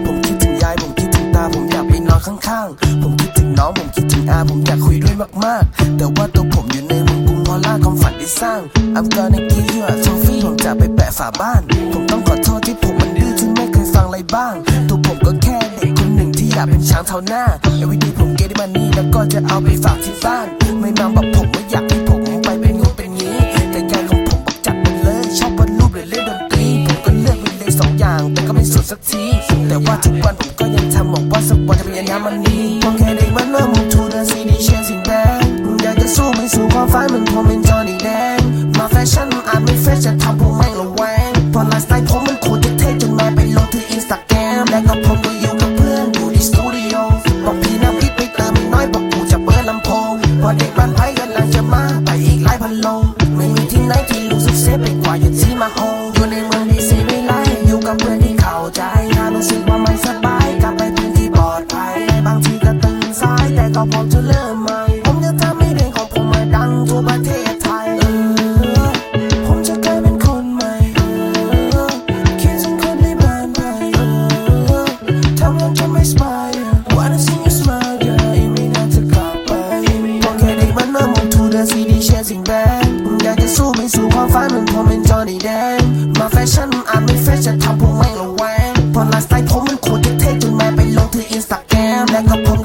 ผมคิดถึงยายผมคิดถึงตาผมอยากไปนอนข้างๆผมคิดถึงน้องผมคิดถึงอาผมอยากคุยด้วยมากๆแต่ว่าตัวผมอยู่ในเมืองกรุงพอล่าความฝันที่สร้าง I'm gonna give you a trophy ผมจะไปแปะฝาบ้านผมต้องขอโทษที่ผมมันดื้อที่ไม่เคยฟังอะไรบ้างตัวผมก็แค่เด็กคนหนึ่งที่อยากเป็นช้างเท้าหน้า everyday ผมเก็ตมันนี่แล้วก็จะเอาไปฝากที่บ้านไม่นำบอกผมว่าอยากให้ผมไปเป็นงูเป็นงี้แต่ยายของผมบอกจัดไปเลยชอบวาดรูปหรือเล่นดนตรีผมก็เลือกไปเลยสองอย่างแต่ก็ไม่สุดสักทีแต่ว่าทุกวันผมก็ยังทำบอกว่าสักวันจะเป็นอย่างมันนี้ผมแค่เด็กมันเริ่มมุ่งทูเดินซีดีเชียร์สิ่งแดงอยากจะสู้ไม่สู้ความฝันมันผมเป็นจอนี่แดงมาแฟชั่นอาจไม่เฟรชจะทำผมไม่ระแวงเพราะไลฟ์สไตล์ผมมันโคตรเท่จนมาไปลงที่อินสตาแกรมและก็ผมก็อยู่กับเพื่อนอยู่ที่สตูดิโอบอกพี่น้ำพิษไปเติมอีกน้อยบอกกูจะเปิดลำโพงพอเด็กบ้านไผ่กำลังจะมาไปอีกหลายพันโลไม่มีที่ไหนที่รู้สึกเซฟไปกว่าอยู่ที่มาโฮอยู่ในเมืองที่สีไม่ไล่อยู่กับเพื่อนที่เข้าใจถ้ารู้สึกว่าไม่สบายกลับไปพื้นที่ปลอดภัยบางทีก็ตื่นสายแต่ก็พร้อมจะเริ่มใหม่ผมจะทำให้เพลงของผมมาดังทั่วประเทศไทยผมจะกลายเป็นคนใหม่คิดถึงคนในบ้านไผ่ทำแล้วจะไม่สบาย Wanna see you smile girl อีกไม่นานจะกลับไปผมแค่เด็กมันมามุ่งทูเดินซีดีเชียร์สิ่งแดงอยากจะสู้ไม่สู้ความฝันมันผมเป็นจอนี่แดงมาแฟชั่นอาจไม่เฟรชจะทำผมไม่ระแวงเพราะไลฟ์สไตล์ผมมันโคตรเท่จนมาไปลงที่อินสตาแกรมและก็ผม